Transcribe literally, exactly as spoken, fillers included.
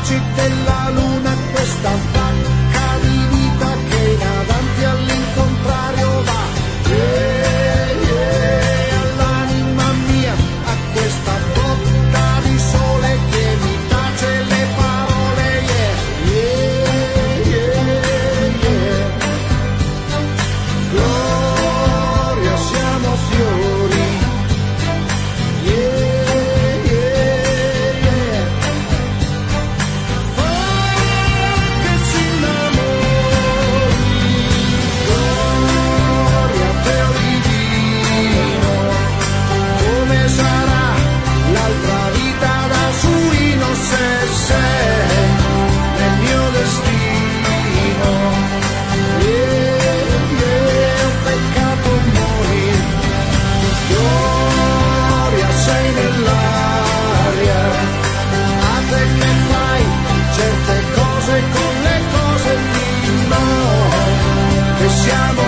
luci della luna, questa vacca di vita che in avanti all'incontrario va. Yeah, yeah, all'anima mia, a questa botta di sole che mi tace le parole. Yeah, yeah, yeah, yeah. Gloria, siamo fiori. Yeah, yeah, yeah. Fa che si innamori. Gloria a te, o divino. Come sarà l'altra vita da Surino se sei nel mio destino? Yeah, yeah, un peccato morire. Gloria, sei nell'aria. A te che fai certe cose con le cose lì, no, che siamo